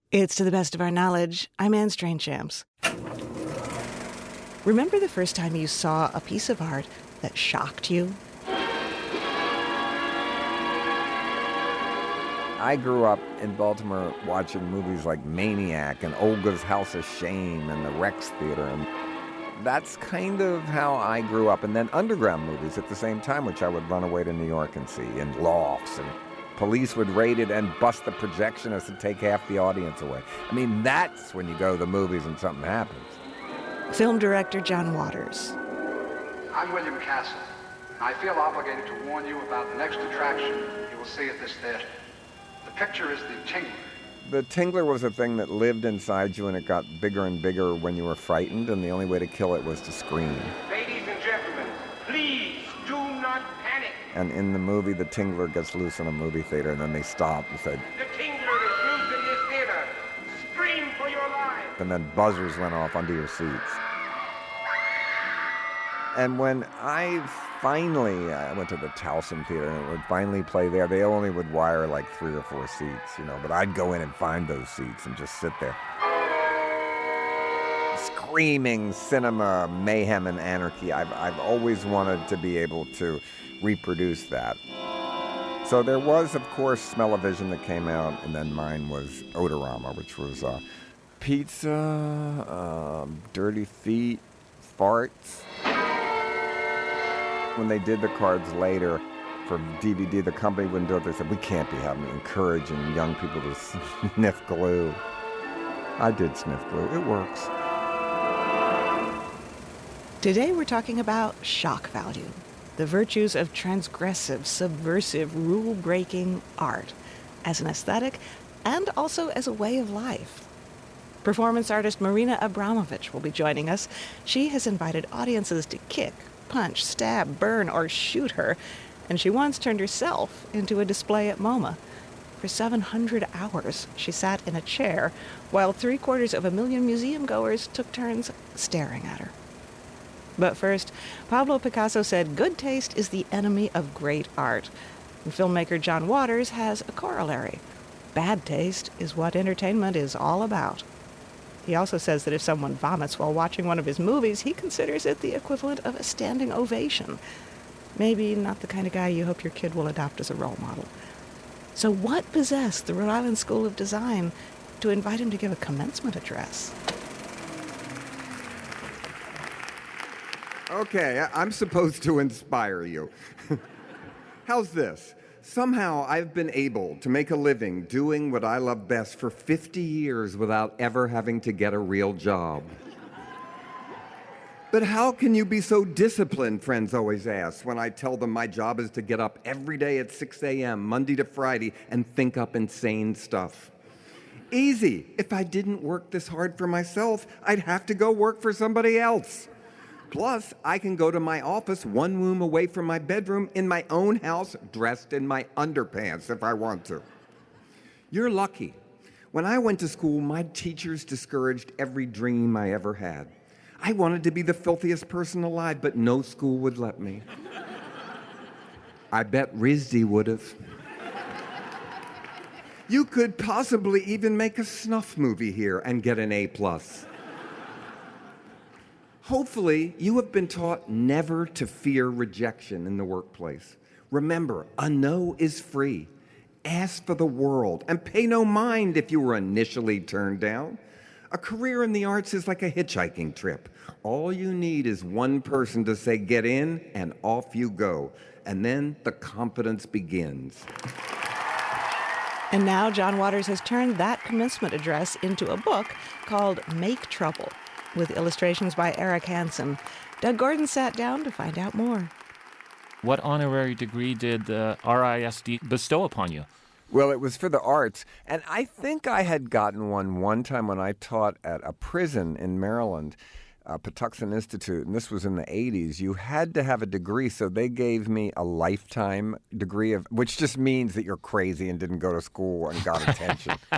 It's To the Best of Our Knowledge. I'm Anne Strainchamps. Remember the first time you saw a piece of art that shocked you? I grew up in Baltimore watching movies like Maniac and Olga's House of Shame and the Rex Theater. And that's kind of how I grew up. And then underground movies at the same time, which I would run away to New York and see, in lofts. And police would raid it and bust the projectionist and take half the audience away. I mean, that's when you go to the movies and something happens. Film director John Waters. I'm William Castle. I feel obligated to warn you about the next attraction you will see at this theater. The picture is The Tingler. The Tingler was a thing that lived inside you, and it got bigger and bigger when you were frightened, and the only way to kill it was to scream. Ladies and gentlemen, please do not panic. And in the movie, the Tingler gets loose in a movie theater, and then they stop and said, The Tingler is loose in this theater. Scream for your lives. And then buzzers went off under your seats. And when I went to the Towson Theater and it would finally play there, they only would wire like 3 or 4 seats, but I'd go in and find those seats and just sit there. Screaming cinema, mayhem, and anarchy. I've always wanted to be able to reproduce that. So there was, of course, Smell-O-Vision that came out, and then mine was Odorama, which was pizza, dirty feet, farts. When they did the cards later for DVD, the company wouldn't do it. They said, we can't be encouraging young people to sniff glue. I did sniff glue. It works. Today we're talking about shock value, the virtues of transgressive, subversive, rule-breaking art as an aesthetic and also as a way of life. Performance artist Marina Abramović will be joining us. She has invited audiences to kick, punch, stab, burn, or shoot her, and she once turned herself into a display at MoMA. For 700 hours, she sat in a chair while 750,000 museum-goers took turns staring at her. But first, Pablo Picasso said good taste is the enemy of great art. And filmmaker John Waters has a corollary. Bad taste is what entertainment is all about. He also says that if someone vomits while watching one of his movies, he considers it the equivalent of a standing ovation. Maybe not the kind of guy you hope your kid will adopt as a role model. So what possessed the Rhode Island School of Design to invite him to give a commencement address? Okay, I'm supposed to inspire you. How's this? Somehow I've been able to make a living doing what I love best for 50 years without ever having to get a real job. But how can you be so disciplined, friends always ask, when I tell them my job is to get up every day at 6 a.m., Monday to Friday, and think up insane stuff? Easy. If I didn't work this hard for myself, I'd have to go work for somebody else. Plus, I can go to my office 1 room away from my bedroom in my own house, dressed in my underpants if I want to. You're lucky. When I went to school, my teachers discouraged every dream I ever had. I wanted to be the filthiest person alive, but no school would let me. I bet RISD would have. You could possibly even make a snuff movie here and get an A+. Hopefully, you have been taught never to fear rejection in the workplace. Remember, a no is free. Ask for the world and pay no mind if you were initially turned down. A career in the arts is like a hitchhiking trip. All you need is one person to say, get in, and off you go. And then the confidence begins. And now John Waters has turned that commencement address into a book called Make Trouble, with illustrations by Eric Hansen. Doug Gordon sat down to find out more. What honorary degree did RISD bestow upon you? Well, it was for the arts, and I think I had gotten one time when I taught at a prison in Maryland, Patuxent Institute, and this was in the 80s. You had to have a degree, so they gave me a lifetime degree, which just means that you're crazy and didn't go to school and got attention.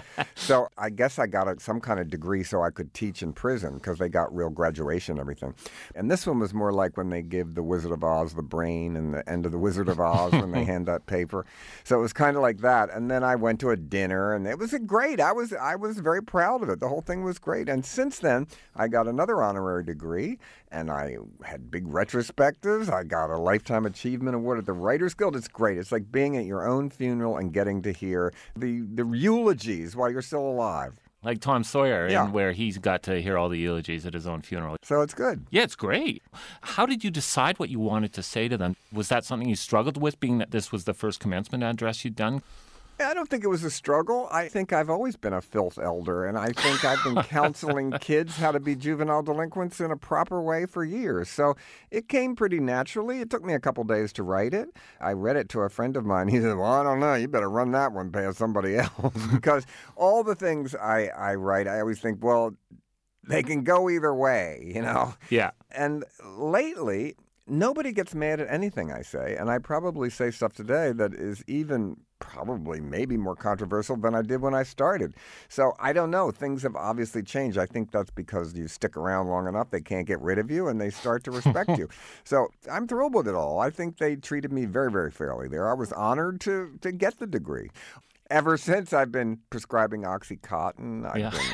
So I guess I got some kind of degree so I could teach in prison because they got real graduation and everything. And this one was more like when they give the Wizard of Oz the brain and the end of the Wizard of Oz when they hand that paper. So it was kind of like that. And then I went to a dinner and it was great. I was very proud of it. The whole thing was great. And since then, I got another honorary degree and I had big retrospectives. I got a Lifetime Achievement Award at the Writers Guild. It's great. It's like being at your own funeral and getting to hear the eulogies while you're still alive. Like Tom Sawyer, Yeah. and where he's got to hear all the eulogies at his own funeral. So it's good. Yeah, it's great. How did you decide what you wanted to say to them? Was that something you struggled with, being that this was the first commencement address you'd done? I don't think it was a struggle. I think I've always been a filth elder, and I think I've been counseling kids how to be juvenile delinquents in a proper way for years. So it came pretty naturally. It took me a couple days to write it. I read it to a friend of mine. He said, well, I don't know. You better run that one past somebody else. Because all the things I write, I always think, well, they can go either way, you know? Yeah. And lately, nobody gets mad at anything I say, and I probably say stuff today that is even probably maybe more controversial than I did when I started. So I don't know. Things have obviously changed. I think that's because you stick around long enough, they can't get rid of you, and they start to respect you. So I'm thrilled with it all. I think they treated me very, very fairly there. I was honored to get the degree. Ever since I've been prescribing OxyContin,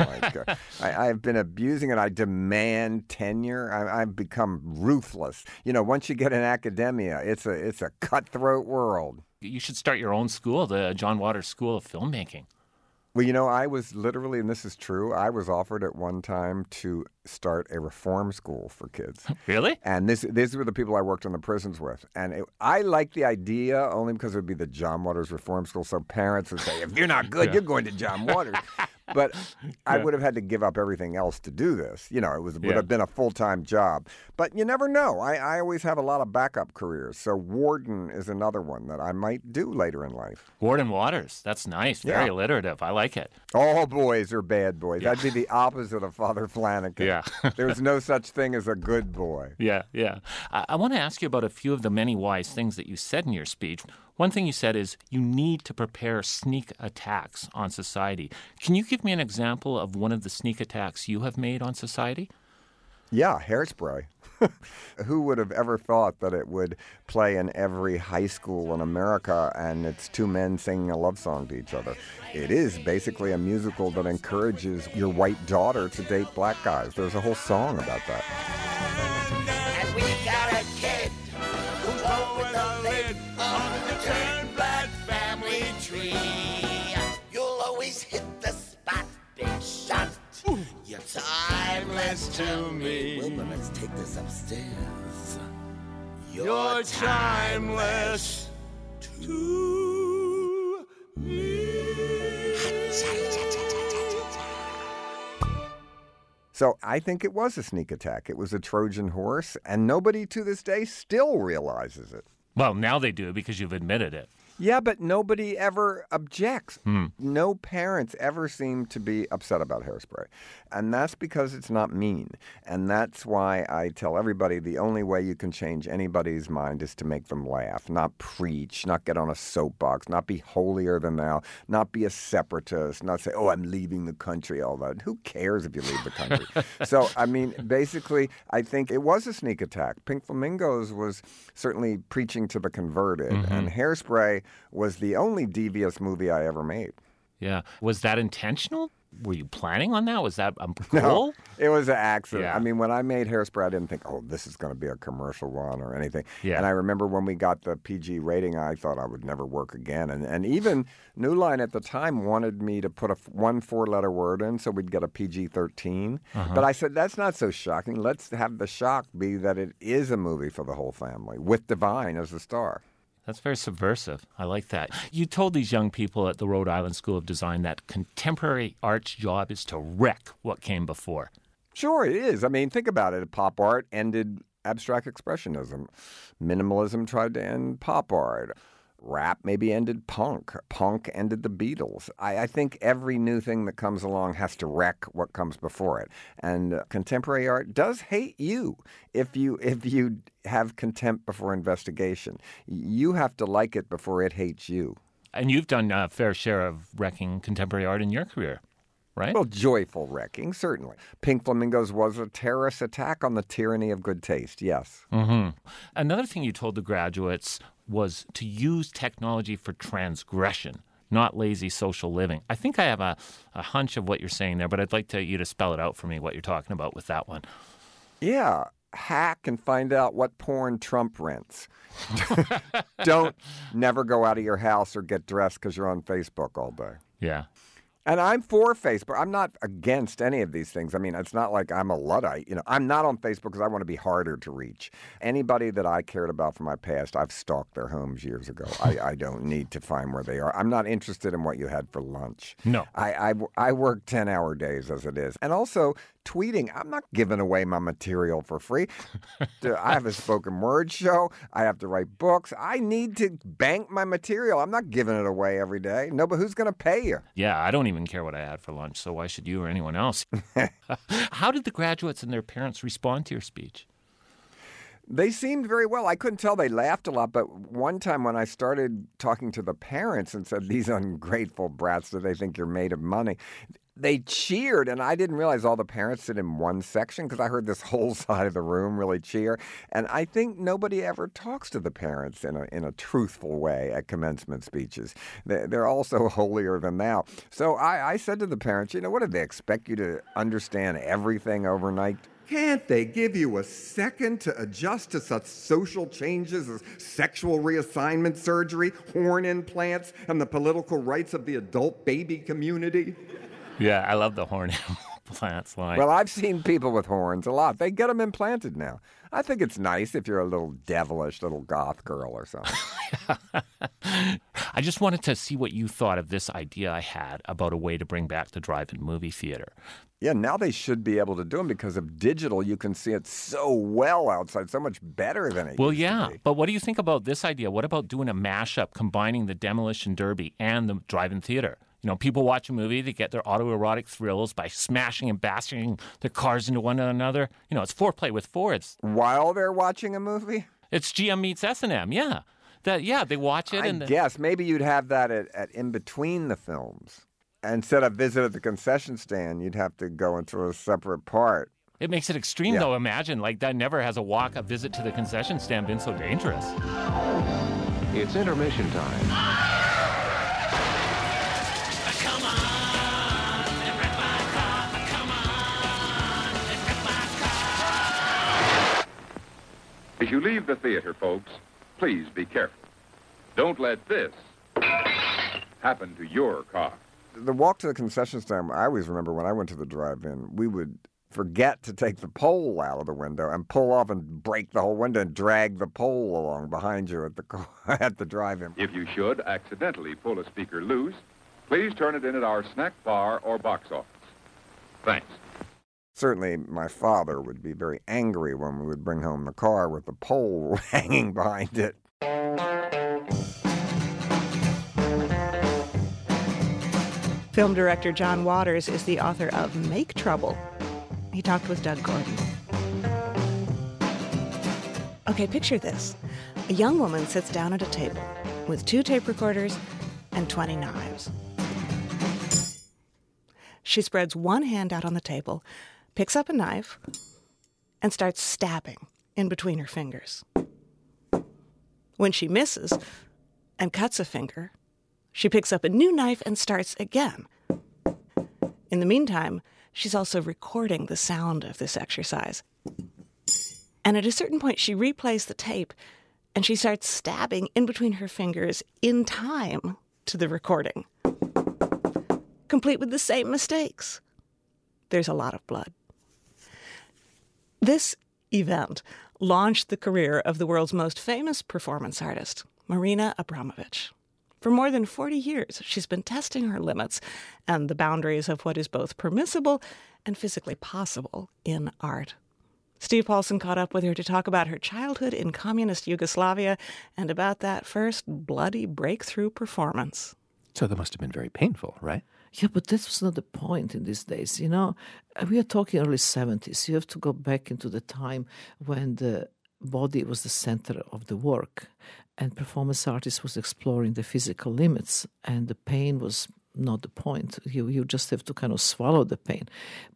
I've been abusing it. I demand tenure. I've become ruthless. You know, once you get in academia, it's a cutthroat world. You should start your own school, the John Waters School of Filmmaking. Well, you know, I was literally, and this is true, I was offered at one time to start a reform school for kids. Really? And these were the people I worked in the prisons with. And I liked the idea only because it would be the John Waters Reform School, so parents would say, if you're not good, you're going to John Waters. But I would have had to give up everything else to do this. You know, it would have been a full-time job. But you never know. I always have a lot of backup careers. So Warden is another one that I might do later in life. Warden Waters. That's nice. Very Yeah. alliterative. I like it. All boys are bad boys. I'd be the opposite of Father Flanagan. Yeah. There's no such thing as a good boy. Yeah. I want to ask you about a few of the many wise things that you said in your speech. One thing you said is you need to prepare sneak attacks on society. Can you give me an example of one of the sneak attacks you have made on society? Yeah, Hairspray. Who would have ever thought that it would play in every high school in America and it's two men singing a love song to each other? It is basically a musical that encourages your white daughter to date black guys. There's a whole song about that. And we got a kid who's over the lid on the Turnblad family tree. You'll always hit the spot, big shot. You're timeless to me. Wilbur, let's take this upstairs. You're timeless to me. So I think it was a sneak attack. It was a Trojan horse, and nobody to this day still realizes it. Well, now they do because you've admitted it. Yeah, but nobody ever objects. No parents ever seem to be upset about Hairspray. And that's because it's not mean. And that's why I tell everybody the only way you can change anybody's mind is to make them laugh, not preach, not get on a soapbox, not be holier than thou, not be a separatist, not say, oh, I'm leaving the country, all that. Who cares if you leave the country? So, I mean, basically, I think it was a sneak attack. Pink Flamingos was certainly preaching to the converted, and Hairspray was the only devious movie I ever made. Yeah. Was that intentional? Were you planning on that? Was that a goal? No, it was an accident. Yeah. I mean, when I made Hairspray, I didn't think, oh, this is going to be a commercial one or anything. Yeah. And I remember when we got the PG rating, I thought I would never work again. And even New Line at the time wanted me to put one four-letter word in so we'd get a PG-13. But I said, that's not so shocking. Let's have the shock be that it is a movie for the whole family with Divine as the star. That's very subversive. I like that. You told these young people at the Rhode Island School of Design that contemporary art's job is to wreck what came before. Sure, it is. I mean, think about it. Pop art ended abstract expressionism. Minimalism tried to end pop art. Rap maybe ended punk. Punk ended the Beatles. I think every new thing that comes along has to wreck what comes before it. And contemporary art does hate you if you have contempt before investigation. You have to like it before it hates you. And you've done a fair share of wrecking contemporary art in your career. right? Well, joyful wrecking, certainly. Pink Flamingos was a terrorist attack on the tyranny of good taste, yes. Mm-hmm. Another thing you told the graduates was to use technology for transgression, not lazy social living. I think I have a hunch of what you're saying there, but I'd like you to spell it out for me, what you're talking about with that one. Yeah, hack and find out what porn Trump rents. Don't never go out of your house or get dressed because you're on Facebook all day. Yeah. And I'm for Facebook. I'm not against any of these things. I mean, it's not like I'm a Luddite. I'm not on Facebook because I want to be harder to reach. Anybody that I cared about from my past, I've stalked their homes years ago. I don't need to find where they are. I'm not interested in what you had for lunch. No. I work 10-hour days as it is. And also, tweeting, I'm not giving away my material for free. I have a spoken word show. I have to write books. I need to bank my material. I'm not giving it away every day. No, but who's going to pay you? Yeah, I don't even care what I had for lunch, so why should you or anyone else? How did the graduates and their parents respond to your speech? They seemed very well. I couldn't tell. They laughed a lot. But one time when I started talking to the parents and said, these ungrateful brats, do they think you're made of money? They cheered, and I didn't realize all the parents sit in one section because I heard this whole side of the room really cheer. And I think nobody ever talks to the parents in a truthful way at commencement speeches. They're also holier than thou. So I said to the parents, what did they expect you to understand everything overnight? Can't they give you a second to adjust to such social changes as sexual reassignment surgery, horn implants, and the political rights of the adult baby community? Yeah, I love the horn implants line. Well, I've seen people with horns a lot. They get them implanted now. I think it's nice if you're a little devilish little goth girl or something. I just wanted to see what you thought of this idea I had about a way to bring back the drive-in movie theater. Yeah, now they should be able to do them because of digital. You can see it so well outside, so much better than it used to be. But what do you think about this idea? What about doing a mashup combining the Demolition Derby and the drive-in theater? People watch a movie, they get their autoerotic thrills by smashing and bashing their cars into one another. It's foreplay with Fords. While they're watching a movie? It's GM meets S&M, yeah. They watch it. I guess maybe you'd have that at in between the films. Instead of visit at the concession stand, you'd have to go into a separate part. It makes it extreme, though. Imagine, that never has a visit to the concession stand been so dangerous. It's intermission time. As you leave the theater, folks, please be careful. Don't let this happen to your car. The walk to the concession stand, I always remember when I went to the drive-in, we would forget to take the pole out of the window and pull off and break the whole window and drag the pole along behind you at the drive-in. If you should accidentally pull a speaker loose, please turn it in at our snack bar or box office. Thanks. Certainly, my father would be very angry when we would bring home the car with the pole hanging behind it. Film director John Waters is the author of Make Trouble. He talked with Doug Gordon. Okay, picture this. A young woman sits down at a table with 2 tape recorders and 20 knives. She spreads one hand out on the table, picks up a knife, and starts stabbing in between her fingers. When she misses and cuts a finger, she picks up a new knife and starts again. In the meantime, she's also recording the sound of this exercise. And at a certain point, she replays the tape, and she starts stabbing in between her fingers in time to the recording, complete with the same mistakes. There's a lot of blood. This event launched the career of the world's most famous performance artist, Marina Abramović. For more than 40 years, she's been testing her limits and the boundaries of what is both permissible and physically possible in art. Steve Paulson caught up with her to talk about her childhood in communist Yugoslavia and about that first bloody breakthrough performance. So that must have been very painful, right? Yeah, but that was not the point in these days. We are talking early 70s. You have to go back into the time when the body was the center of the work, and performance artists was exploring the physical limits, and the pain was not the point. You just have to kind of swallow the pain.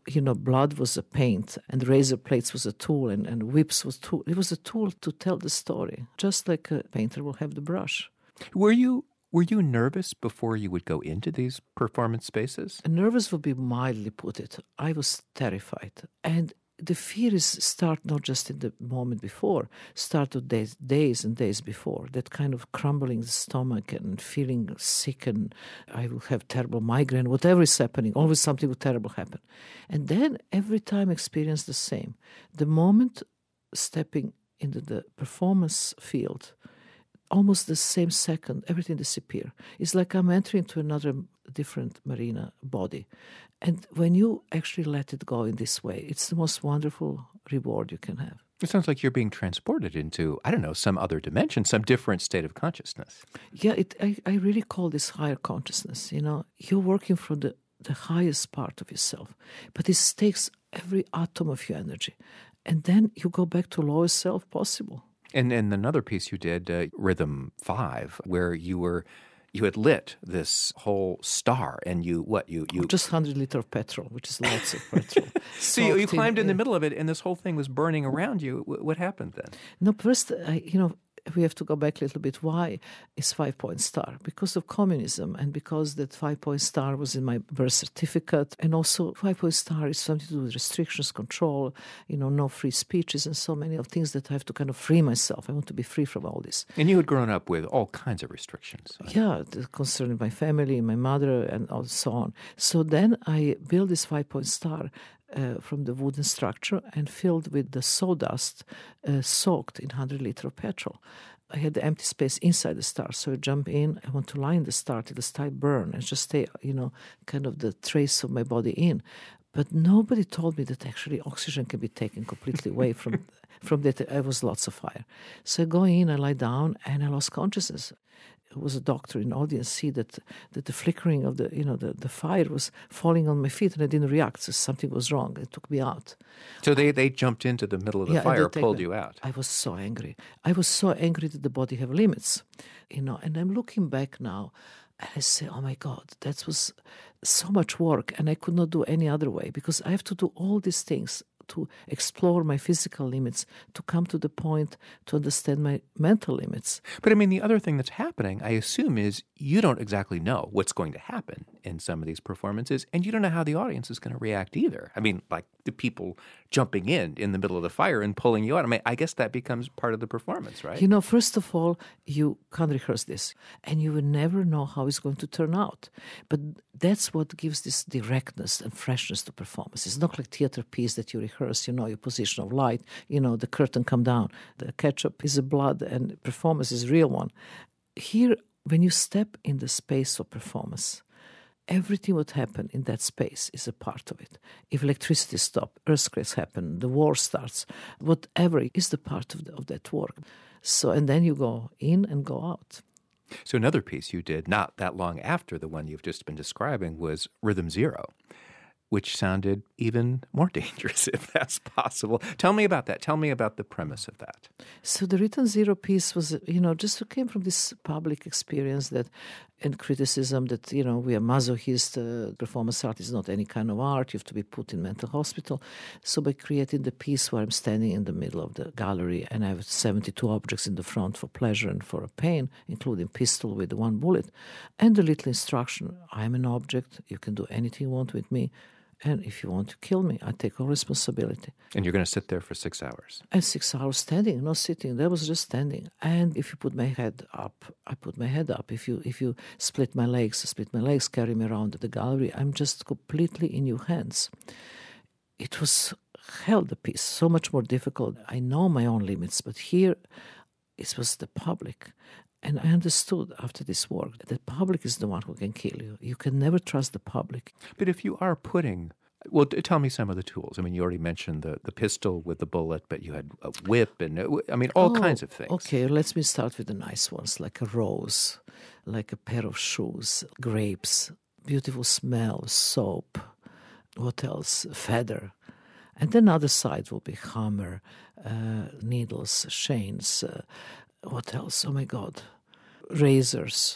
Blood was a paint, and razor plates was a tool, and whips was tool. It was a tool to tell the story, just like a painter will have the brush. Were you nervous before you would go into these performance spaces? Nervous would be mildly put it. I was terrified. And the fears start not just in the moment before, start days and days before, that kind of crumbling the stomach and feeling sick, and I will have terrible migraine, whatever is happening, always something terrible happen. And then every time experience the same. The moment stepping into the performance field, almost the same second, everything disappears. It's like I'm entering into another different marina body. And when you actually let it go in this way, it's the most wonderful reward you can have. It sounds like you're being transported into, I don't know, some other dimension, some different state of consciousness. Yeah, I really call this higher consciousness. You're working from the highest part of yourself, but it takes every atom of your energy. And then you go back to lowest self possible. And another piece you did, Rhythm 5, where you had lit this whole star, and you just 100 liters of petrol, which is lots of petrol. So you climbed in the middle of it, and this whole thing was burning around you. What happened then? No, first, we have to go back a little bit. Why is 5-point star? Because of communism, and because that 5-point star was in my birth certificate. And also 5-point star is something to do with restrictions, control, no free speeches, and so many of things that I have to kind of free myself. I want to be free from all this. And you had grown up with all kinds of restrictions. Yeah, concerning my family, my mother, and so on. So then I built this 5-point star from the wooden structure and filled with the sawdust soaked in 100 liters of petrol. I had the empty space inside the star, so I jump in. I want to line the star till the star burn and just stay, kind of the trace of my body in. But nobody told me that actually oxygen can be taken completely away from that. There was lots of fire. So I go in, I lie down, and I lost consciousness. It was a doctor in the audience see that the flickering of the fire was falling on my feet, and I didn't react. So something was wrong. It took me out. So they jumped into the middle of the fire, pulled you out. I was so angry. I was so angry that the body have limits, And I'm looking back now, and I say, oh my God, that was so much work, and I could not do any other way, because I have to do all these things to explore my physical limits, to come to the point to understand my mental limits. But I mean, the other thing that's happening, I assume, is you don't exactly know what's going to happen in some of these performances, and you don't know how the audience is going to react either. I mean, like the people jumping in the middle of the fire and pulling you out. I mean, I guess that becomes part of the performance, right? First of all, you can't rehearse this, and you will never know how it's going to turn out. But that's what gives this directness and freshness to performance. It's not like theater piece that you rehearse, your position of light, the curtain come down. The ketchup is a blood, and performance is a real one. Here, when you step in the space of performance, everything what happen in that space is a part of it. If electricity stops, earthquakes happen, the war starts, whatever is the part of that work. So, and then you go in and go out. So another piece you did not that long after the one you've just been describing was Rhythm 0, which sounded even more dangerous, if that's possible. Tell me about that. Tell me about the premise of that. So the Rhythm 0 piece was, just came from this public experience and criticism that, we are masochist, performance art is not any kind of art, you have to be put in mental hospital. So by creating the piece where I'm standing in the middle of the gallery and I have 72 objects in the front for pleasure and for pain, including pistol with one bullet, and the little instruction, I'm an object, you can do anything you want with me, and if you want to kill me, I take all responsibility. And you're going to sit there for 6 hours? And 6 hours standing, not sitting. That was just standing. And if you put my head up, I put my head up. If you split my legs, carry me around the gallery, I'm just completely in your hands. It was hell, the piece, so much more difficult. I know my own limits, but here it was the public. And I understood after this work that the public is the one who can kill you. You can never trust the public. But if you are well, tell me some of the tools. I mean, you already mentioned the pistol with the bullet, but you had a whip and, all kinds of things. Okay, let me start with the nice ones, like a rose, like a pair of shoes, grapes, beautiful smell, soap. What else? Feather. And then the other side will be hammer, needles, chains, what else? Oh, my God. Razors.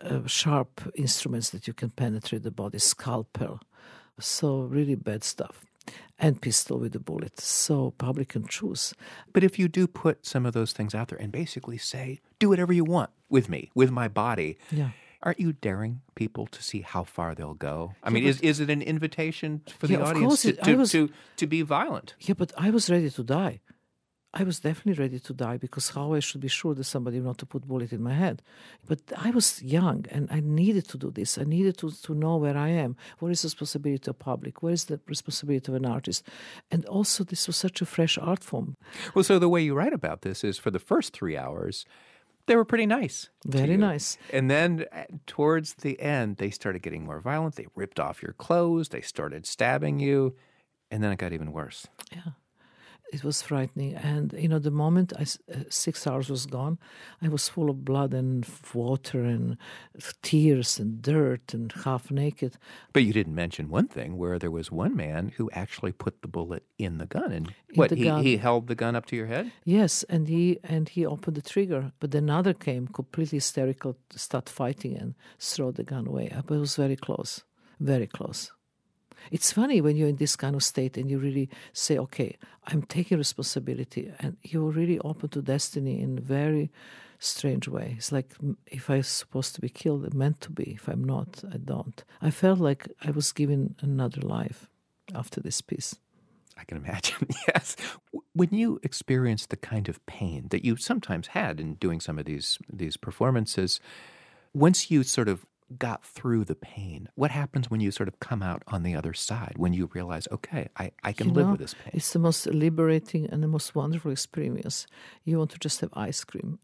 sharp instruments that you can penetrate the body, scalpel. So really bad stuff. And pistol with a bullet. So public can choose. But if you do put some of those things out there and basically say, do whatever you want with me, with my body, aren't you daring people to see how far they'll go? I mean, is it an invitation for the audience to be violent? Yeah, but I was ready to die. I was definitely ready to die, because how I should be sure that somebody will not to put bullet in my head. But I was young and I needed to do this. I needed to know where I am. What is the responsibility of public? What is the responsibility of an artist? And also, this was such a fresh art form. Well, so the way you write about this is for the first 3 hours, they were pretty nice. Very nice. And then towards the end, they started getting more violent. They ripped off your clothes. They started stabbing you. And then it got even worse. Yeah. It was frightening. And, the moment 6 hours was gone, I was full of blood and water and tears and dirt and half naked. But you didn't mention one thing where there was one man who actually put the bullet in the gun. And he held the gun up to your head? Yes, and he opened the trigger. But then another came, completely hysterical, start fighting and throw the gun away. But it was very close, very close. It's funny when you're in this kind of state and you really say, okay, I'm taking responsibility, and you're really open to destiny in a very strange way. It's like, if I'm supposed to be killed, I'm meant to be. If I'm not, I don't. I felt like I was given another life after this piece. I can imagine, yes. When you experienced the kind of pain that you sometimes had in doing some of these performances, once you sort of got through the pain, what happens when you sort of come out on the other side, when you realize, okay, I can live with this pain? It's the most liberating and the most wonderful experience. You want to just have ice cream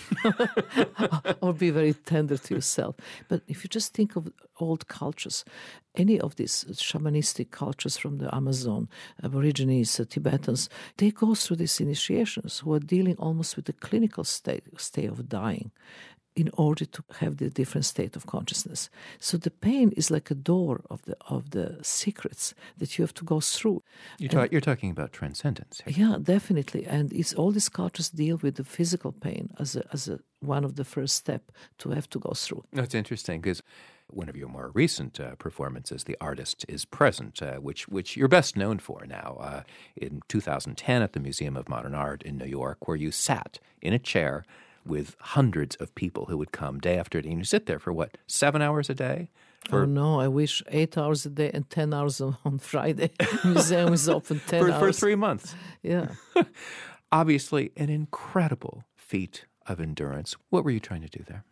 or be very tender to yourself. But if you just think of old cultures, any of these shamanistic cultures from the Amazon, Aborigines, Tibetans, they go through these initiations who are dealing almost with the clinical state of dying, in order to have the different state of consciousness. So the pain is like a door of the secrets that you have to go through. You're talking about transcendence here. Yeah, definitely. And it's all these cultures deal with the physical pain as a one of the first step to have to go through. No, it's interesting because one of your more recent performances, The Artist is Present, which you're best known for now, in 2010 at the Museum of Modern Art in New York, where you sat in a chair with hundreds of people who would come day after day. And you sit there for, 7 hours a day? Oh, no, I wish 8 hours a day and 10 hours on Friday. Museum is open 10 hours. For 3 months. Yeah. Obviously, an incredible feat of endurance. What were you trying to do there?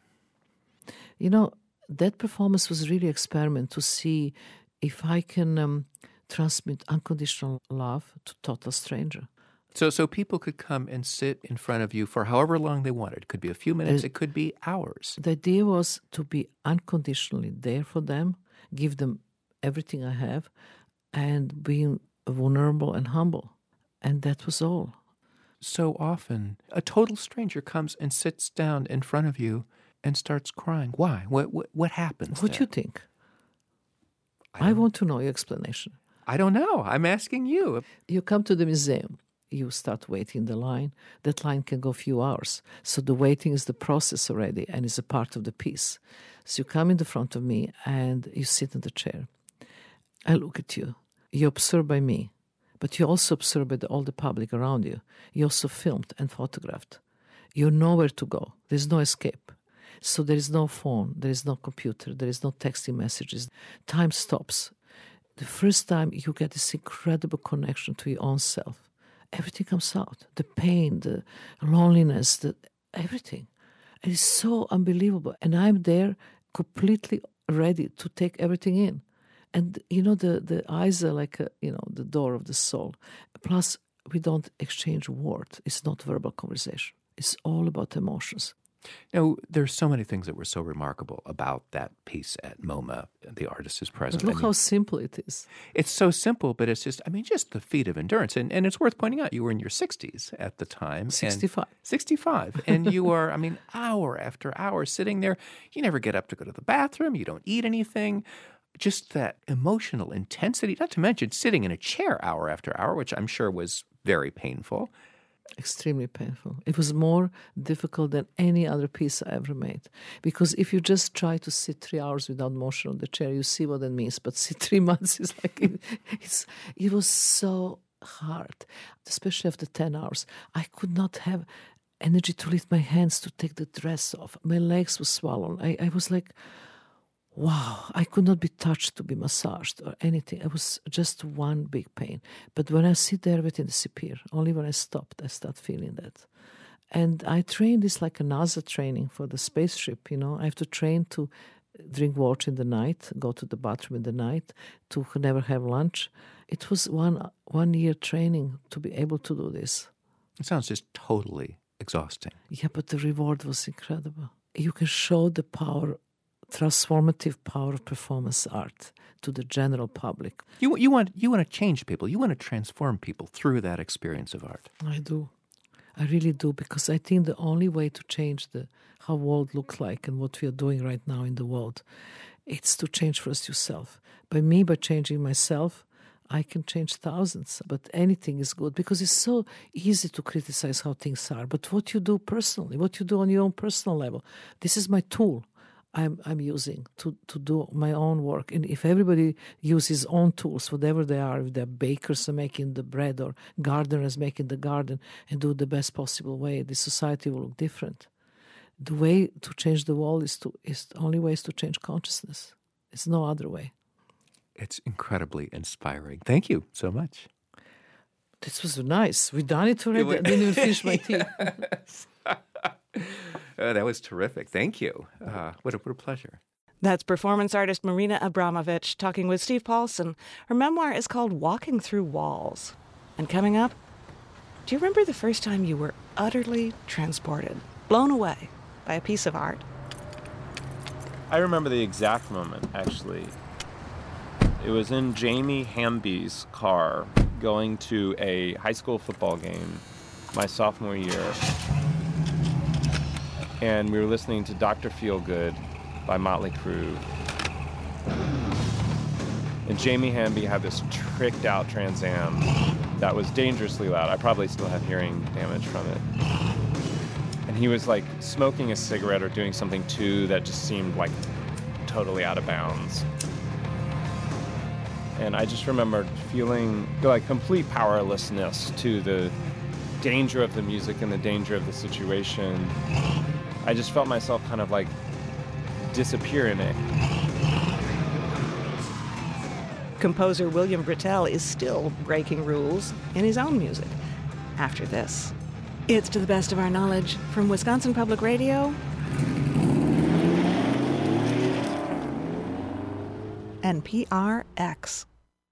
That performance was really an experiment to see if I can transmit unconditional love to total stranger. So people could come and sit in front of you for however long they wanted. It could be a few minutes, it could be hours. The idea was to be unconditionally there for them, give them everything I have, and being vulnerable and humble. And that was all. So often, a total stranger comes and sits down in front of you and starts crying. Why? What happens? What do you think? I want to know your explanation. I don't know. I'm asking you. You come to the museum. You start waiting in the line. That line can go a few hours. So the waiting is the process already and is a part of the piece. So you come in the front of me and you sit in the chair. I look at you. You're observed by me, but you're also observed by all the public around you. You're also filmed and photographed. You know where to go. There's no escape. So there is no phone, there is no computer, there is no texting messages. Time stops. The first time you get this incredible connection to your own self. Everything comes out. The pain, the loneliness, everything. And it's so unbelievable. And I'm there completely ready to take everything in. And, the eyes are like, the door of the soul. Plus, we don't exchange words. It's not verbal conversation. It's all about emotions. Now, there's so many things that were so remarkable about that piece at MoMA, The Artist is Present. But look how simple it is. It's so simple, but it's just the feat of endurance. And it's worth pointing out, you were in your 60s at the time. 65. 65. And you are, hour after hour sitting there. You never get up to go to the bathroom. You don't eat anything. Just that emotional intensity, not to mention sitting in a chair hour after hour, which I'm sure was very painful. Extremely painful. It was more difficult than any other piece I ever made. Because if you just try to sit 3 hours without motion on the chair, you see what that means. But sit 3 months is like, it was so hard, especially after 10 hours. I could not have energy to lift my hands to take the dress off. My legs were swollen. I was like, wow, I could not be touched to be massaged or anything. It was just one big pain. But when I sit there, everything disappeared. Only when I stopped, I start feeling that. And I trained this like a NASA training for the spaceship, I have to train to drink water in the night, go to the bathroom in the night, to never have lunch. It was one year training to be able to do this. It sounds just totally exhausting. Yeah, but the reward was incredible. You can show the transformative power of performance art to the general public. You want to change people. You want to transform people through that experience of art. I do. I really do, because I think the only way to change how the world looks like and what we are doing right now in the world, it's to change first yourself. By changing myself, I can change thousands, but anything is good because it's so easy to criticize how things are. But what you do personally, what you do on your own personal level, this is my tool I'm using to do my own work. And if everybody uses his own tools, whatever they are, if they're bakers are making the bread or gardeners making the garden, and do the best possible way, the society will look different. The way to change the world is the only way is to change consciousness. There's no other way. It's incredibly inspiring. Thank you so much. This was nice. We done it already. I didn't even finish my tea. That was terrific. Thank you. What a pleasure. That's performance artist Marina Abramović talking with Steve Paulson. Her memoir is called Walking Through Walls. And coming up, do you remember the first time you were utterly transported, blown away by a piece of art? I remember the exact moment, actually. It was in Jamie Hamby's car going to a high school football game my sophomore year. And we were listening to Dr. Feelgood by Motley Crue. And Jamie Hamby had this tricked out Trans Am that was dangerously loud. I probably still have hearing damage from it. And he was like smoking a cigarette or doing something too that just seemed like totally out of bounds. And I just remember feeling like complete powerlessness to the danger of the music and the danger of the situation. I just felt myself kind of like disappear in it. Composer William Brittell is still breaking rules in his own music after this. It's To the Best of Our Knowledge from Wisconsin Public Radio and PRX.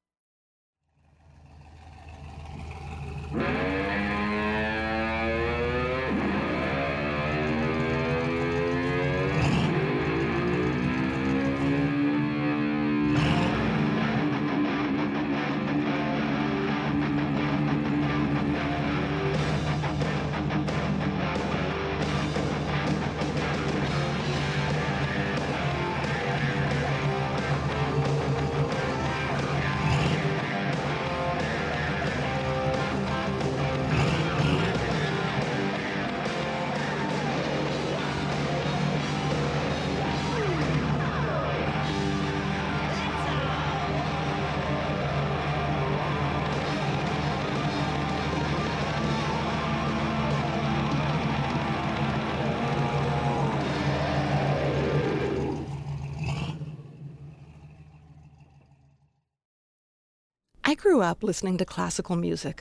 I grew up listening to classical music.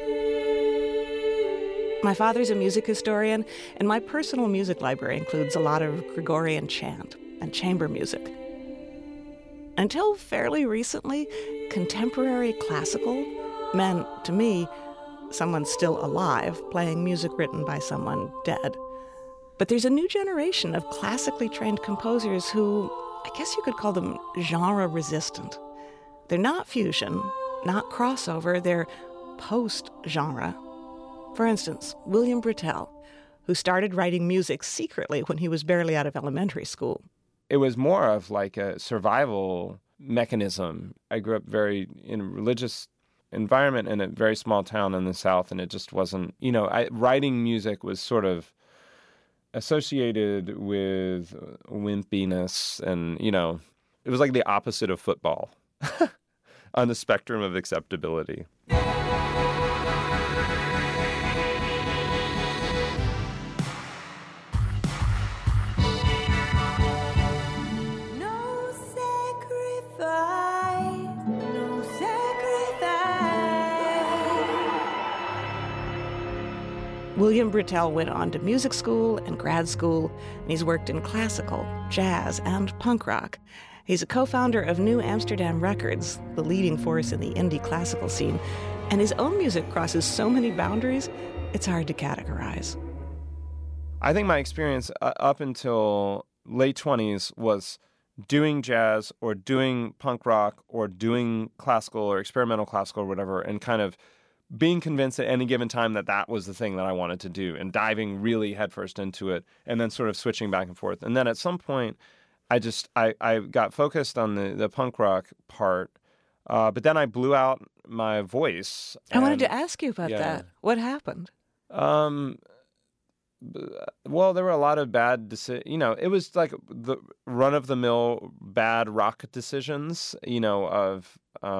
My father's a music historian, and my personal music library includes a lot of Gregorian chant and chamber music. Until fairly recently, contemporary classical meant, to me, someone still alive playing music written by someone dead. But there's a new generation of classically trained composers who, I guess you could call them genre-resistant. They're not fusion, not crossover, they're post-genre. For instance, William Brittell, who started writing music secretly when he was barely out of elementary school. It was more of like a survival mechanism. I grew up very in a religious environment in a very small town in the South, and it just wasn't, writing music was sort of associated with wimpiness, and, it was like the opposite of football on the spectrum of acceptability. William Brittell went on to music school and grad school, and he's worked in classical, jazz, and punk rock. He's a co-founder of New Amsterdam Records, the leading force in the indie classical scene, and his own music crosses so many boundaries, it's hard to categorize. I think my experience up until late 20s was doing jazz or doing punk rock or doing classical or experimental classical or whatever, and kind of being convinced at any given time that that was the thing that I wanted to do, and diving really headfirst into it, and then sort of switching back and forth. And then at some point, I got focused on the punk rock part, but then I blew out my voice. I wanted to ask you about that. What happened? Well, there were a lot of bad decisions. It was like the run-of-the-mill bad rock decisions, of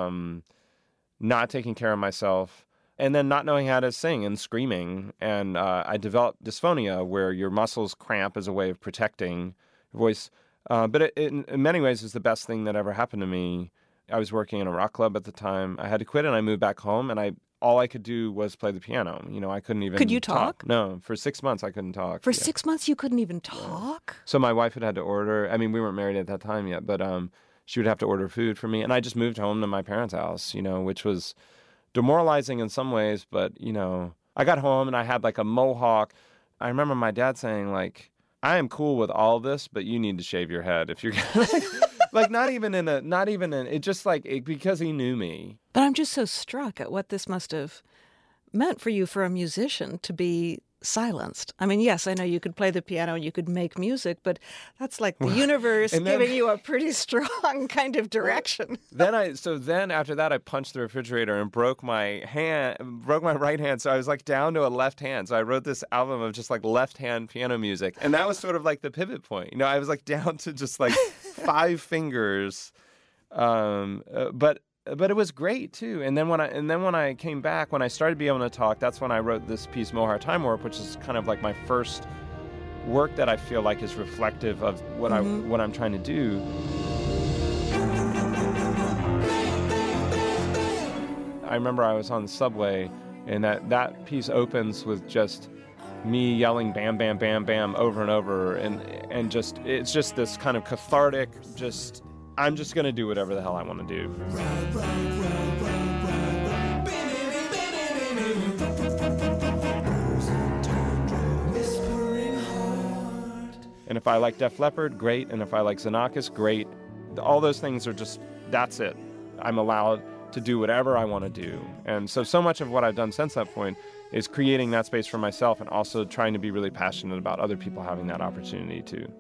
not taking care of myself, and then not knowing how to sing and screaming. And I developed dysphonia, where your muscles cramp as a way of protecting your voice. But it, in many ways, is the best thing that ever happened to me. I was working in a rock club at the time. I had to quit, and I moved back home, and all I could do was play the piano. I couldn't even Could you talk? No, for 6 months I couldn't talk. For 6 months you couldn't even talk? So my wife had to order, we weren't married at that time yet, but she would have to order food for me. And I just moved home to my parents' house, which was demoralizing in some ways, but, I got home and I had like a mohawk. I remember my dad saying, like, I am cool with all this, but you need to shave your head if you're like, not even in it, just like, because he knew me. But I'm just so struck at what this must have meant for you, for a musician, to be silenced. Yes, I know you could play the piano and you could make music, but that's like the universe giving you a pretty strong kind of direction. Then after that, I punched the refrigerator and broke my right hand. So I was like down to a left hand. So I wrote this album of just like left hand piano music. And that was sort of like the pivot point. I was like down to just like 5 fingers. But it was great too. And then when I came back, when I started being able to talk, that's when I wrote this piece, Mohar Time Warp, which is kind of like my first work that I feel like is reflective of what I'm trying to do. I remember I was on the subway, and that piece opens with just me yelling "bam, bam, bam, bam" over and over, and just it's just this kind of cathartic, just I'm just going to do whatever the hell I want to do. And if I like Def Leppard, great. And if I like Xenakis, great. All those things are just, that's it. I'm allowed to do whatever I want to do. And so much of what I've done since that point is creating that space for myself, and also trying to be really passionate about other people having that opportunity too.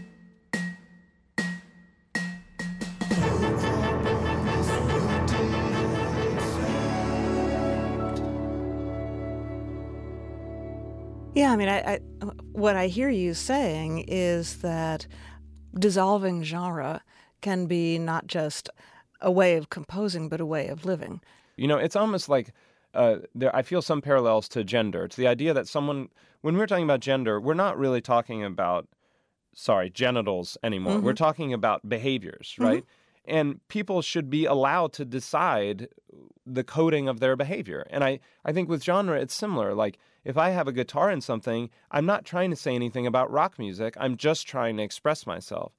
Yeah, what I hear you saying is that dissolving genre can be not just a way of composing, but a way of living. It's almost like I feel some parallels to gender. It's the idea that when we're talking about gender, we're not really talking about, genitals anymore. Mm-hmm. We're talking about behaviors, right? Mm-hmm. And people should be allowed to decide the coding of their behavior. And I think with genre, it's similar. Like, if I have a guitar in something, I'm not trying to say anything about rock music. I'm just trying to express myself.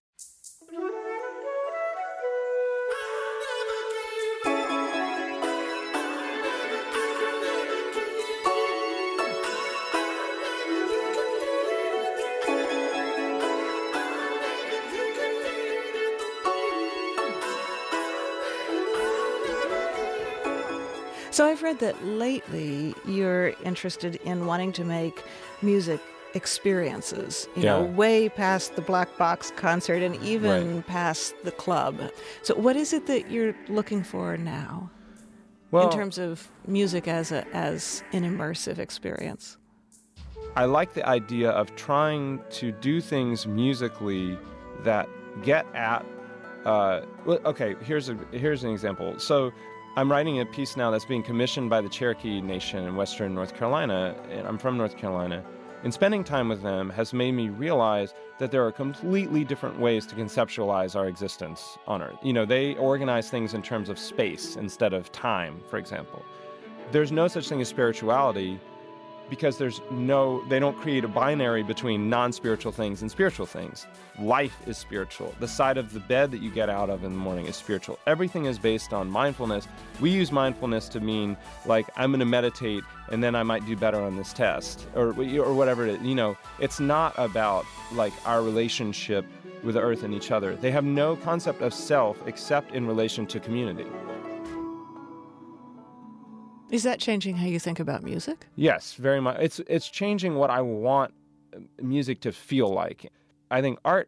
So I've read that lately you're interested in wanting to make music experiences, way past the black box concert and even past the club. So what is it that you're looking for now? in terms of music as an immersive experience? I like the idea of trying to do things musically that get at. Okay, here's an example. So, I'm writing a piece now that's being commissioned by the Cherokee Nation in western North Carolina, and I'm from North Carolina. And spending time with them has made me realize that there are completely different ways to conceptualize our existence on Earth. You know, they organize things in terms of space instead of time, for example. There's no such thing as spirituality because they don't create a binary between non-spiritual things and spiritual things. Life is spiritual. The side of the bed that you get out of in the morning is spiritual. Everything is based on mindfulness. We use mindfulness to mean, like, I'm going to meditate and then I might do better on this test or whatever it is. You know, it's not about, like, our relationship with the earth and each other. They have no concept of self except in relation to community. Is that changing how you think about music? Yes, very much. It's changing what I want music to feel like. I think art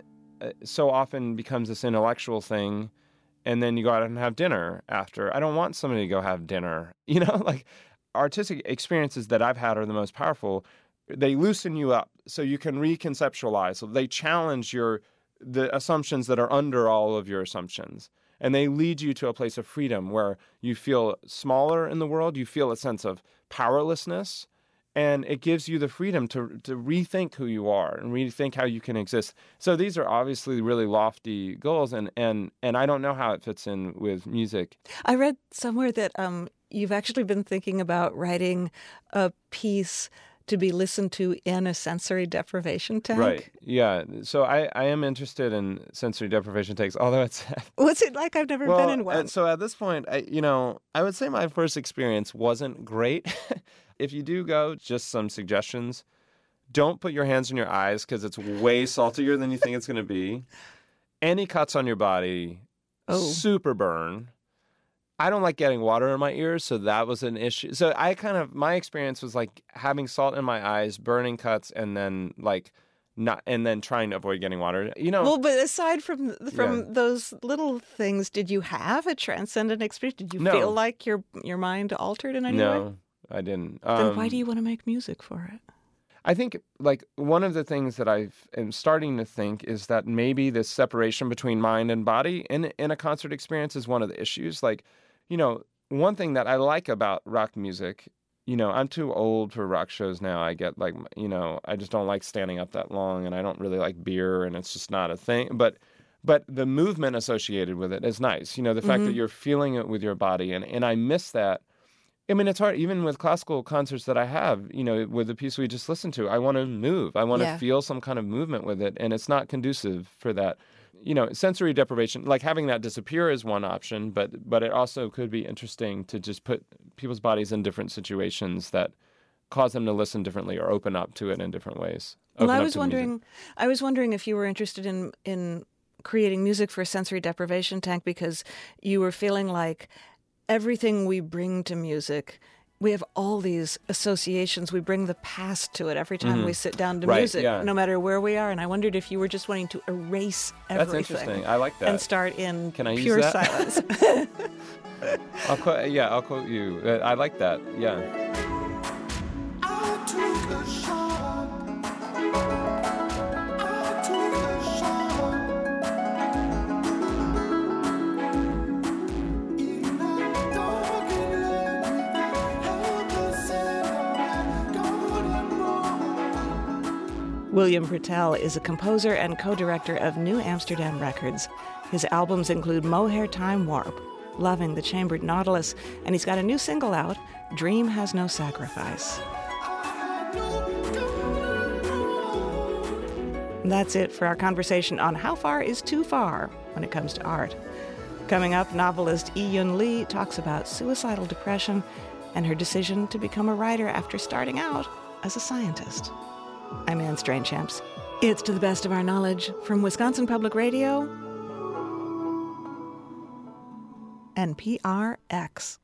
so often becomes this intellectual thing, and then you go out and have dinner after. I don't want somebody to go have dinner. You know, like, artistic experiences that I've had are the most powerful. They loosen you up so you can reconceptualize. So they challenge the assumptions that are under all of your assumptions. And they lead you to a place of freedom where you feel smaller in the world, you feel a sense of powerlessness, and it gives you the freedom to rethink who you are and rethink how you can exist. So these are obviously really lofty goals, and I don't know how it fits in with music. I read somewhere that you've actually been thinking about writing a piece to be listened to in a sensory deprivation tank? Right, yeah. So I am interested in sensory deprivation tanks, although it's... What's it like? I've never been in one. So at this point, I would say my first experience wasn't great. If you do go, just some suggestions. Don't put your hands in your eyes because it's way saltier than you think it's going to be. Any cuts on your body, super burn. I don't like getting water in my ears, so that was an issue. So my experience was like having salt in my eyes, burning cuts, and then trying to avoid getting water. You know. Well, but aside from those little things, did you have a transcendent experience? Did you feel like your mind altered in any way? No, I didn't. Then why do you want to make music for it? I think, like, one of the things that I am starting to think is that maybe this separation between mind and body in a concert experience is one of the issues. Like, you know, one thing that I like about rock music, you know, I'm too old for rock shows now. I get, like, you know, I just don't like standing up that long, and I don't really like beer, and it's just not a thing. But the movement associated with it is nice. You know, the fact that you're feeling it with your body, and I miss that. I mean, it's hard, even with classical concerts that I have, you know, with the piece we just listened to, I want to move. I want to feel some kind of movement with it, and it's not conducive for that. You know, sensory deprivation, like having that disappear is one option, but it also could be interesting to just put people's bodies in different situations that cause them to listen differently or open up to it in different ways. Well, I was wondering if you were interested in creating music for a sensory deprivation tank because you were feeling like everything we bring to music, we have all these associations. We bring the past to it every time we sit down to music, no matter where we are. And I wondered if you were just wanting to erase everything. That's interesting. I like that. And start in Can I pure use that? silence. I'll quote you. I like that. Yeah. William Britell is a composer and co-director of New Amsterdam Records. His albums include Mohair Time Warp, Loving the Chambered Nautilus, and he's got a new single out, Dream Has No Sacrifice. And that's it for our conversation on how far is too far when it comes to art. Coming up, novelist Yi-Yun Lee talks about suicidal depression and her decision to become a writer after starting out as a scientist. I'm Anne Strainchamps. It's To the Best of Our Knowledge from Wisconsin Public Radio and PRX.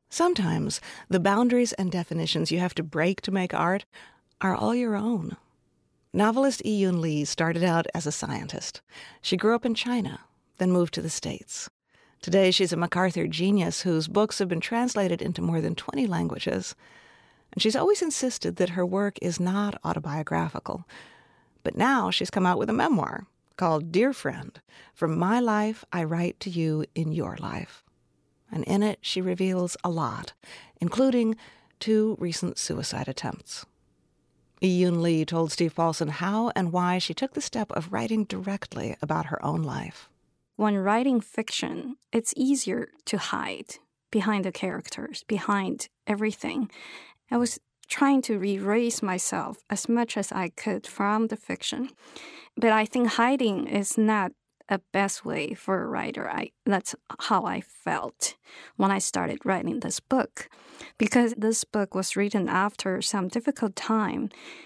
Sometimes the boundaries and definitions you have to break to make art are all your own. Novelist Yiyun Li started out as a scientist. She grew up in China, then moved to the States. Today, she's a MacArthur genius whose books have been translated into more than 20 languages. And she's always insisted that her work is not autobiographical. But now she's come out with a memoir called Dear Friend, From My Life, I Write to You in Your Life. And in it, she reveals a lot, including 2 recent suicide attempts. Yiyun Li told Steve Paulson how and why she took the step of writing directly about her own life. When writing fiction, it's easier to hide behind the characters, behind everything. I was trying to erase myself as much as I could from the fiction. But I think hiding is not a best way for a writer. That's how I felt when I started writing this book. Because this book was written after some difficult time.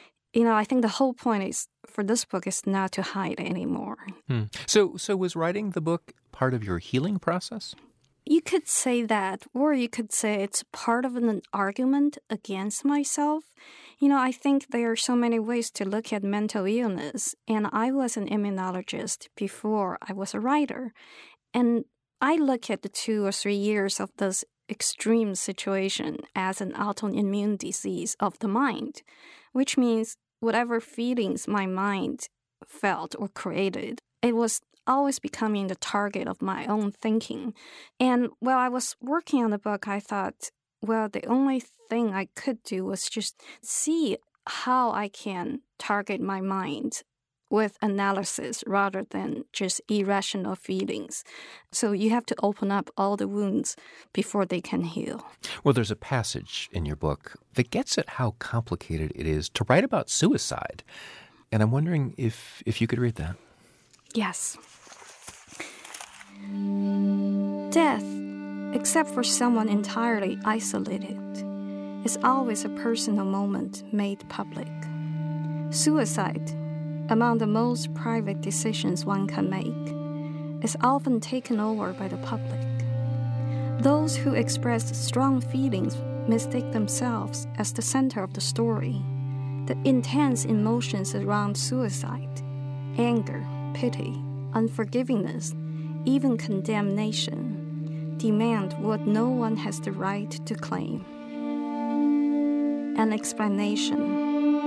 I think the whole point is for this book is not to hide anymore. So was writing the book part of your healing process? You could say that, or you could say it's part of an argument against myself. I think there are so many ways to look at mental illness, and I was an immunologist before I was a writer. And I look at the 2 or 3 years of this extreme situation as an autoimmune disease of the mind, which means whatever feelings my mind felt or created, it was always becoming the target of my own thinking. And while I was working on the book, I thought, well, the only thing I could do was just see how I can target my mind with analysis rather than just irrational feelings. So you have to open up all the wounds before they can heal. Well, there's a passage in your book that gets at how complicated it is to write about suicide. And I'm wondering if you could read that. Yes. Death, except for someone entirely isolated, is always a personal moment made public. Suicide, among the most private decisions one can make, is often taken over by the public. Those who express strong feelings mistake themselves as the center of the story. The intense emotions around suicide, anger, pity, unforgiveness, even condemnation, demand what no one has the right to claim. An explanation.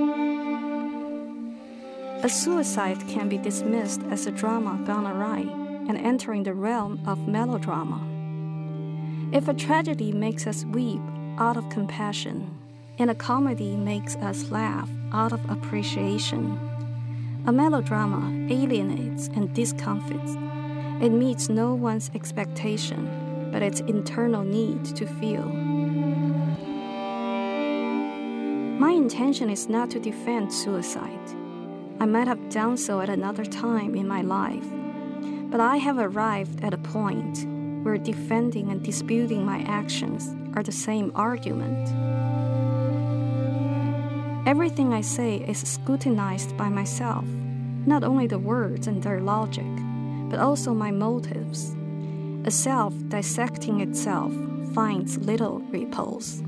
A suicide can be dismissed as a drama gone awry and entering the realm of melodrama. If a tragedy makes us weep out of compassion, and a comedy makes us laugh out of appreciation, a melodrama alienates and discomfits. It meets no one's expectation, but its internal need to feel. My intention is not to defend suicide. I might have done so at another time in my life, but I have arrived at a point where defending and disputing my actions are the same argument. Everything I say is scrutinized by myself, not only the words and their logic, but also my motives. A self dissecting itself finds little repose.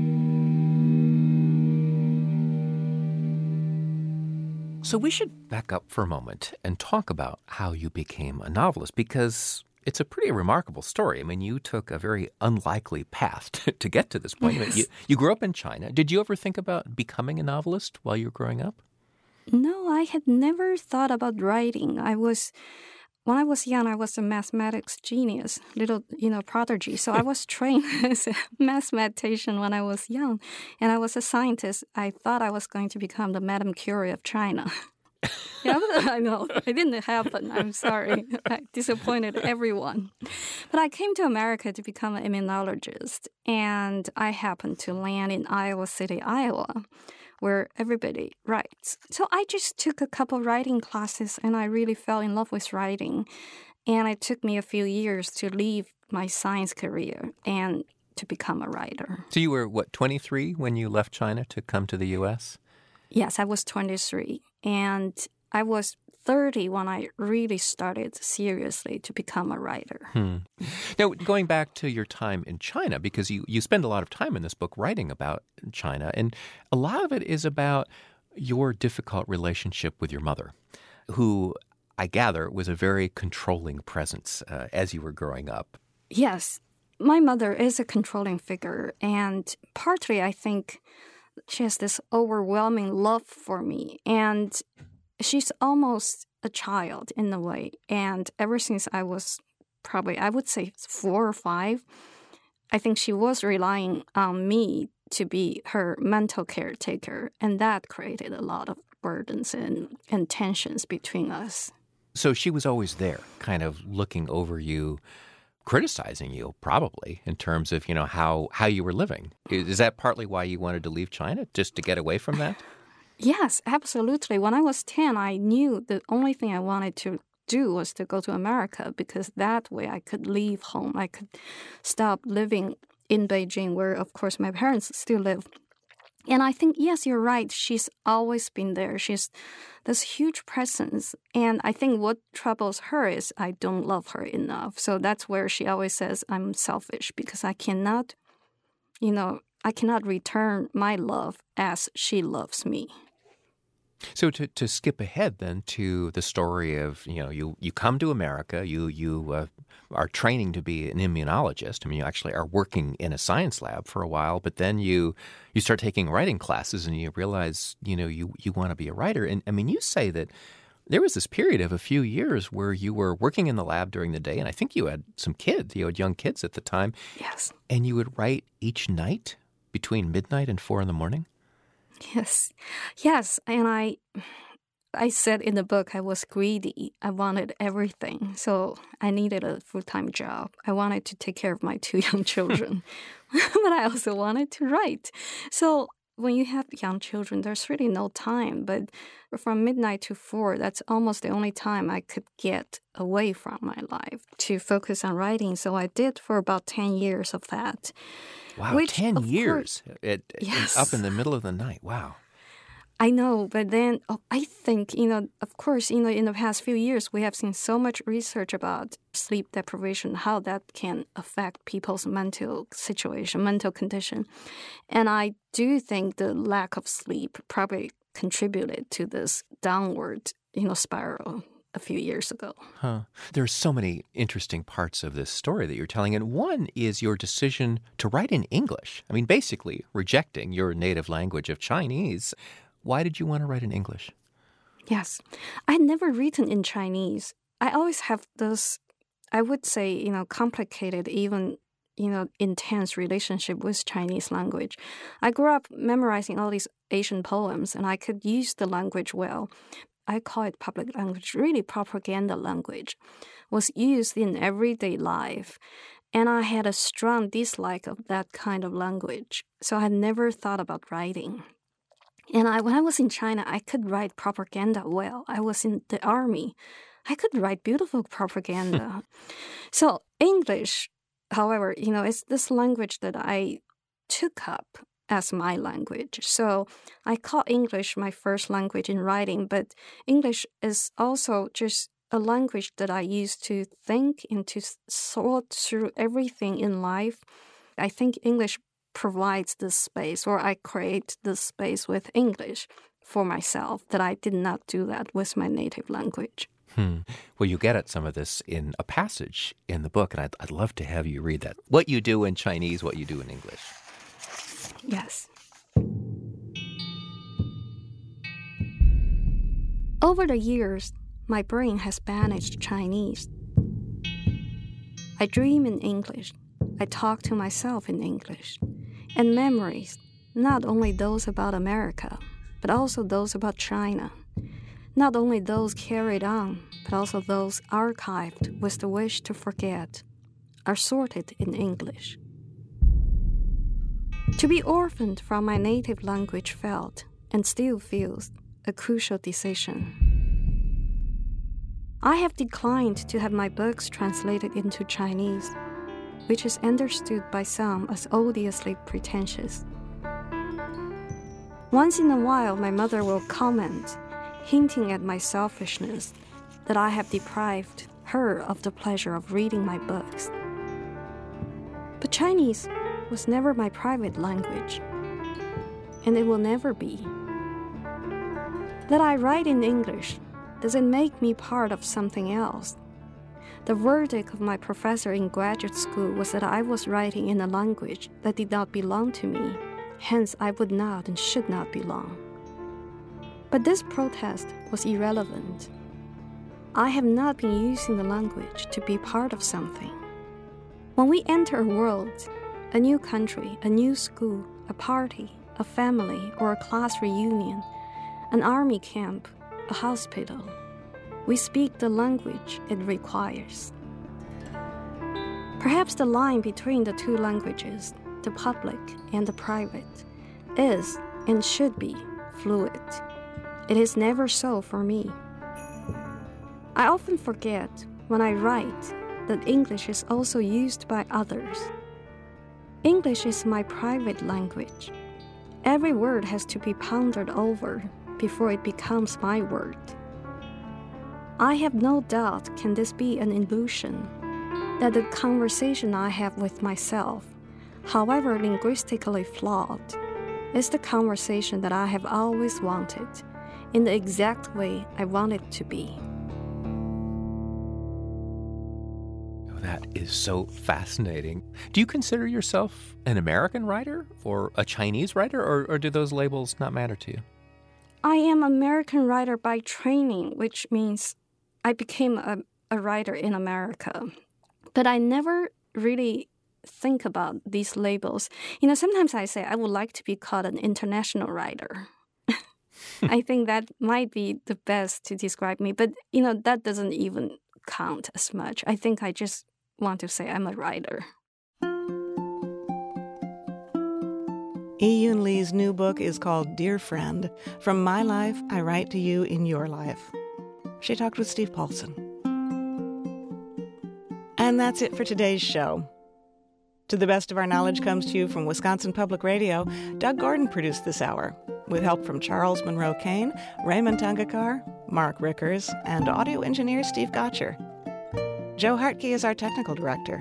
So we should back up for a moment and talk about how you became a novelist, because it's a pretty remarkable story. I mean, you took a very unlikely path to get to this point. Yes. I mean, you grew up in China. Did you ever think about becoming a novelist while you were growing up? No, I had never thought about writing. When I was young, I was a mathematics genius, little, prodigy. So I was trained as a mathematician when I was young. And I was a scientist. I thought I was going to become the Madame Curie of China. I know. It didn't happen. I'm sorry. I disappointed everyone. But I came to America to become an immunologist. And I happened to land in Iowa City, Iowa, where everybody writes. So I just took a couple writing classes, and I really fell in love with writing. And it took me a few years to leave my science career and to become a writer. So you were, 23 when you left China to come to the U.S.? Yes, I was 23. And I was 30 when I really started seriously to become a writer. Now, going back to your time in China, because you spend a lot of time in this book writing about China, and a lot of it is about your difficult relationship with your mother, who I gather was a very controlling presence as you were growing up. Yes, my mother is a controlling figure, and partly I think she has this overwhelming love for me, and she's almost a child in a way. And ever since I was probably, I would say 4 or 5, I think she was relying on me to be her mental caretaker, and that created a lot of burdens and tensions between us. So she was always there, kind of looking over you, criticizing you, probably, in terms of, how you were living. Is that partly why you wanted to leave China, just to get away from that? Yes, absolutely. When I was 10, I knew the only thing I wanted to do was to go to America, because that way I could leave home. I could stop living in Beijing, where, of course, my parents still live. And I think, yes, you're right. She's always been there. She's this huge presence. And I think what troubles her is I don't love her enough. So that's where she always says I'm selfish, because I cannot, I cannot return my love as she loves me. So to skip ahead then to the story of, you come to America, you are training to be an immunologist. I mean, you actually are working in a science lab for a while, but then you start taking writing classes and you realize, you want to be a writer. And I mean, you say that there was this period of a few years where you were working in the lab during the day, and I think you had some kids, you had young kids at the time. Yes. And you would write each night between midnight and 4 a.m? Yes. And I said in the book I was greedy. I wanted everything. So I needed a full-time job. I wanted to take care of my 2 young children, but I also wanted to write. So when you have young children, there's really no time. But from midnight to 4, that's almost the only time I could get away from my life to focus on writing. So I did for about 10 years of that. Wow, 10 years up in the middle of the night. Wow. I know, but then I think, of course, in the past few years, we have seen so much research about sleep deprivation, how that can affect people's mental situation, mental condition. And I do think the lack of sleep probably contributed to this downward, spiral a few years ago. There are so many interesting parts of this story that you're telling, and one is your decision to write in English. I mean, basically rejecting your native language of Chinese. Why did you want to write in English? Yes. I'd never written in Chinese. I always have this, I would say, complicated, even, intense relationship with Chinese language. I grew up memorizing all these Asian poems, and I could use the language well. I call it public language, really propaganda language, was used in everyday life. And I had a strong dislike of that kind of language. So I had never thought about writing. And when I was in China, I could write propaganda well. I was in the army. I could write beautiful propaganda. So English, however, it's this language that I took up as my language. So I call English my first language in writing, but English is also just a language that I use to think and to sort through everything in life. I think English provides this space, or I create this space with English for myself, that I did not do that with my native language. Well, you get at some of this in a passage in the book, and I'd love to have you read that. What you do in Chinese, what you do in English. Yes. Over the years, my brain has banished Chinese. I dream in English. I talk to myself in English. And memories, not only those about America, but also those about China. Not only those carried on, but also those archived with the wish to forget, are sorted in English. To be orphaned from my native language felt, and still feels, a crucial decision. I have declined to have my books translated into Chinese, which is understood by some as odiously pretentious. Once in a while, my mother will comment, hinting at my selfishness that I have deprived her of the pleasure of reading my books. But Chinese was never my private language, and it will never be. That I write in English doesn't make me part of something else. The verdict of my professor in graduate school was that I was writing in a language that did not belong to me, hence I would not and should not belong. But this protest was irrelevant. I have not been using the language to be part of something. When we enter a world, a new country, a new school, a party, a family, or a class reunion, an army camp, a hospital, we speak the language it requires. Perhaps the line between the two languages, the public and the private, is and should be fluid. It is never so for me. I often forget when I write that English is also used by others. English is my private language. Every word has to be pondered over before it becomes my word. I have no doubt can this be an illusion, that the conversation I have with myself, however linguistically flawed, is the conversation that I have always wanted, in the exact way I want it to be. That is so fascinating. Do you consider yourself an American writer or a Chinese writer, or do those labels not matter to you? I am an American writer by training, which means I became a writer in America. But I never really think about these labels. Sometimes I say I would like to be called an international writer. I think that might be the best to describe me. But, that doesn't even count as much. I think I just want to say I'm a writer. Yiyun Li's new book is called Dear Friend, From My Life, I Write to You in Your Life. She talked with Steve Paulson. And that's it for today's show. To the best of our knowledge comes to you from Wisconsin Public Radio. Doug Gordon produced this hour, with help from Charles Monroe Kane, Raymond Tangakar, Mark Rickers, and audio engineer Steve Gotcher. Joe Hartke is our technical director.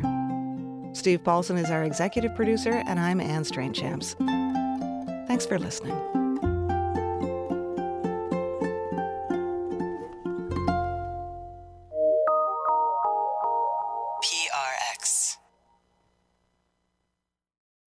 Steve Paulson is our executive producer, and I'm Anne Strainchamps. Thanks for listening.